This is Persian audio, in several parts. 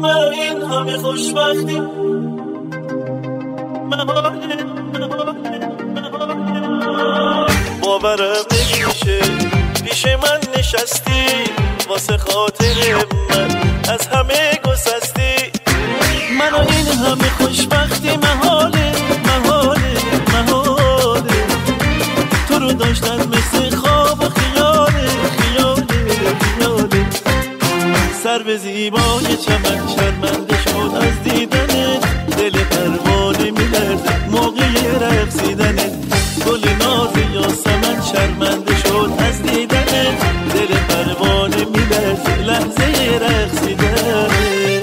مرا این همه خوشبختی باورم نمیشه پیش من نشستی واسه خاطر من از همه گسستی منو این همه خوشبختی محاله محاله محاله تو رو داشتن مثل خواب و خیاله خیاله خیاله سر به زیبای چمن شرمنده شد از دیدنت دل پروانه می‌لرزه موقع رقصیدنت گل ناز یاسمن شرمنده شد از دیدنت دل پروانه می‌لرزه لحظه رقصیدنت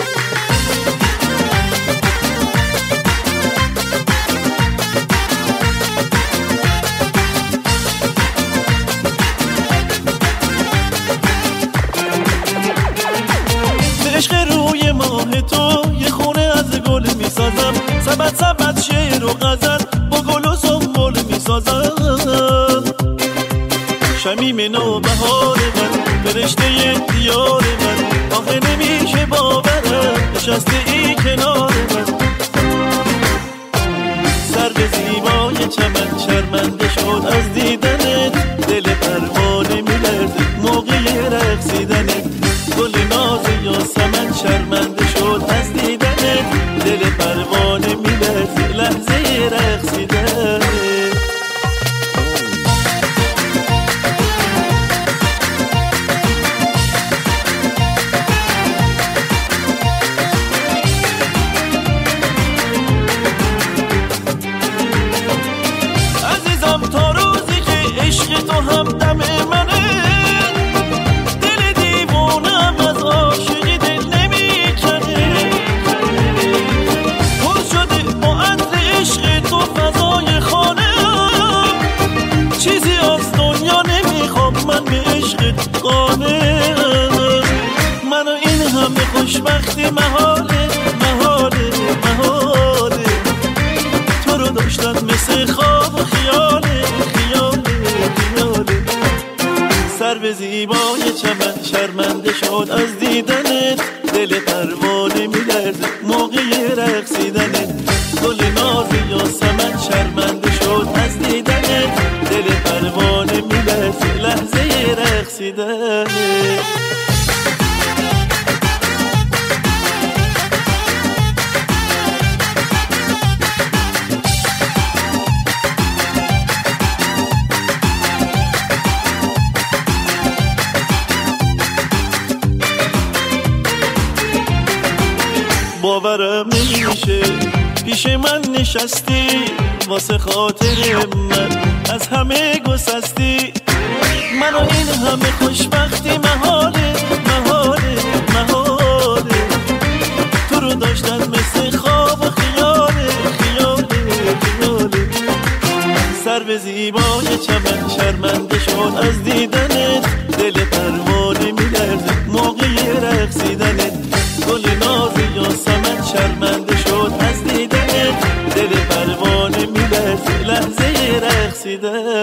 تو یه خونه از گل میسازم سبت سبت شعر و غزل با گل و سنبل میسازم شمیم نوبهار من فرشته دیار من آخه نمیشه باورم نشسته ای کنار من سر به زیبای چمن شرمنده شد از دیدنت دل پروانه میلرزه موقع رقصیدنت گل ناز یاسمن شرمنده شد از دیدنت دل پروانه میلرزه لحظه رقصیدنت عزیزم تا روزی که عشق تو هم دم منه منو این همه خوشبختی محاله محاله محاله تو رو داشتن مثل خواب و خیاله خیاله خیاله سر به زیبای چمن شرمنده شد از دیدنت دل پروانه میلرزه موقع رقصیدنت گل ناز یاسمن شرمنده شد از دیدنت دل پروانه میلرزه لحظه رقصیدنت باورم نمیشه پیش من نشستی واسه خاطر من از همه گسستی منو این همه خوشبختی محاله محاله محاله تو رو داشتن مثل خواب و خیاله خیاله خیاله سر به زیبای چمن شرمنده شد از دیدنت دل پروانه میلرزه موقع رقصیدنت گل ناز یاسمن شرمنده شد از دیدنت دل پروانه میلرزه لحظه رقصیدنت